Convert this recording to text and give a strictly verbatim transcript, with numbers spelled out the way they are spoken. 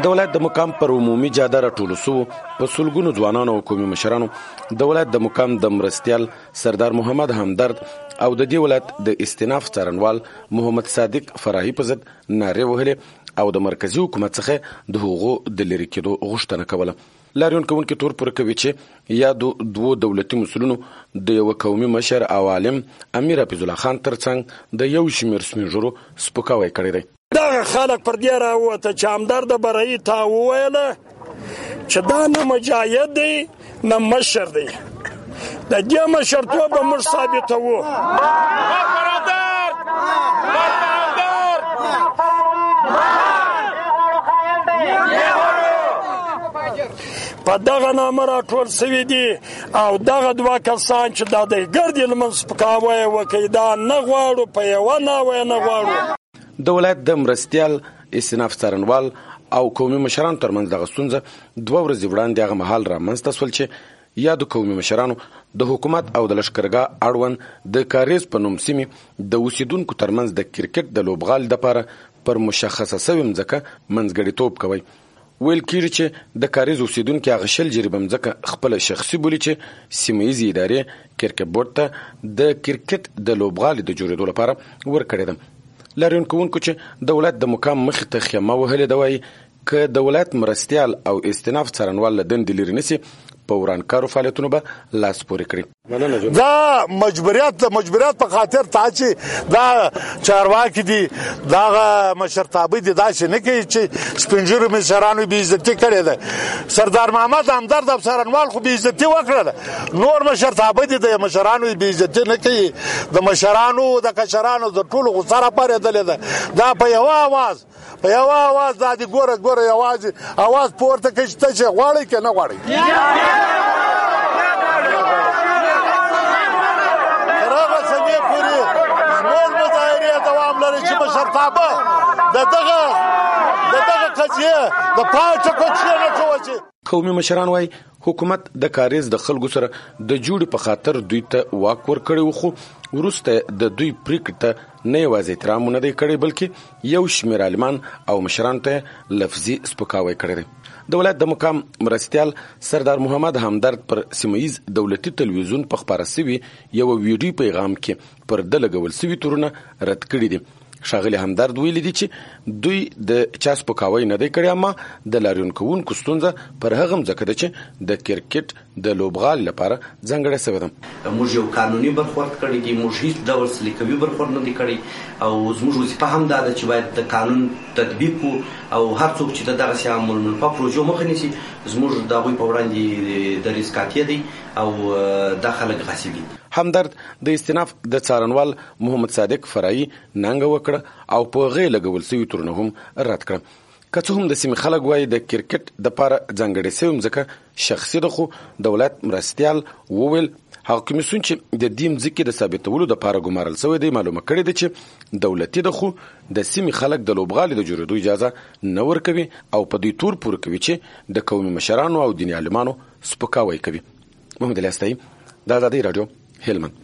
د ولایت د مقام پر عمومي جاده راټولو سوو په سلګونو ځوانانو او قومي مشرانو د ولایت د مقام د مرستیال سردار محمد همدرد او د دې ولایت د استیناف څارنوال محمد صادق فراهي په ضد نارې وهلې او د مرکزي حکومت څخه د هغو د لرې کېدو غوښتنه کوله. لاریون کوونکي تور پر کوي چې یا د دوو دولتي مسولونو د یو قومي مشر او عالم امیر حفیظ الله خان ترڅنګ د یو شمېر سپین ږیرو سپکاوی کړی دی. دغه خلک پر دې راووته چې همدرد برهي تا وویله چې دا نه مجاهد دی نه مشر دی، د دې مشرتوب به موږ ثابتوو. په دغه نامه راټول سوي دي او دغه دوه کسان چې دا د ګردې لمن سپکاوی وکړي دا نه غواړو، په یوه ناوی نه غواړو. د ولایت د مرستیال استیناف څارنوال او قومي مشرانو ترمنځ دغه ستونزه دوه ورځې وړاندې هغه مهال رامنځته سول چې یا د قومي مشرانو د حکومت او د لښکرګاه اړوند د کاریز په نوم سیمې د اوسیدونکو ترمنځ د کرکټ د لوبغالي دپاره پر مشخصه سوې مځکه منځګړیتوب کوي. ویل کېږي چې د کاریز اوسیدونکي هغه شل جریبه مځکه خپله شخصي بولي چې سیمه ییزې ادارې کرکټ بورډ ته د کرکټ د لوبغالي د جوړېدو لپاره ورکړې ده. لاریون کوونکو چې د ولایت د مقام مخې ته خیمه وهلې ده وایي که د ولایت مرستیال او استیناف څارنوال له دندې لرې نسي په ورانکارو فعالیتونو به لاس پورې کړي. دا مجبوریت د مجبوریت په خاطر تا چې دا چارواکي دي دغه مشرتابه دي داسې نه کوي چې سپین ږیرو مشرانو بې عزتي کړې ده. سردار محمد همدرد او څارنوال خو بې عزتي وکړله، نور مشرتابه دي د مشرانو بې عزتي نه کوي، د مشرانو د کشرانو د ټولو غوسه راپارېدلې ده. دا په یوه اواز په یوه اواز دا دي ګوره ګوره یوازې اواز پورته کوي چې ته چې غواړئ که نه غواړئ. مشرتابه د دغه د دغه قضیه د پای ټکو نه کوي. قومي مشران وايي حکومت د کاریز د خلکو سره د جوړې په خاطر دوی ته واک ورکړی و، خو وروسته د دوی پریکړې ته نه یوازې احترام نه دی کړی بلکې یو شمېر عالمان او مشرانو ته لفظي سپکاوی کړی دی. د ولایت د مقام مرستیال سردار محمد همدرد پر سیمه ییز دولتي تلویزیون په خپاره سوي یو ویډیو پیغام کې پر ده لګول سوي تورونه رد کړي دي. ښاغلي همدرد ویلي دي چې دوی د چا سپکاوی نه دی کړی، اما د لاریون کوونکو ستونزه پر هغه مځکه ده چې د کرکټ د لوبغالي لپاره ځانګړې سوې ده. موږ یو قانوني برخورد کړی دی، موږ هیڅ ډول سلیقوي برخورد نه دی کړی او زموږ وظیفه هم دا ده چې باید د قانون تطبیق کړو او هر څوک چې د دغسې عمل منفعه پروژو مخه نیسي زموږ د هغوی په وړاندې دریځ قاطع دی او دا خلک غصب دي. همدرد د استیناف د څارنوال محمد صادق فراهي ننګه وکړه او په هغې لګول سوي تورونه هم رد کړه. که څه هم د سیمې خلک وایي د کرکټ دپاره ځانګړې سوې مځکه شخصي ده، خو د ولایت مرستیال وویل هغه کمیسیون چې د دې مځکې د ثابتولو دپاره ګمارل سوی دی معلومه کړې ده چې دولتي ده، خو د سیمې خلک د لوبغالي د جوړېدو اجازه نه ورکوي او په دوی تور پورې کوي چې د قومي مشرانو او دیني عالمانو سپکاوی کوي. محمد علي استایي، د ازادۍ راډیو، هلمند.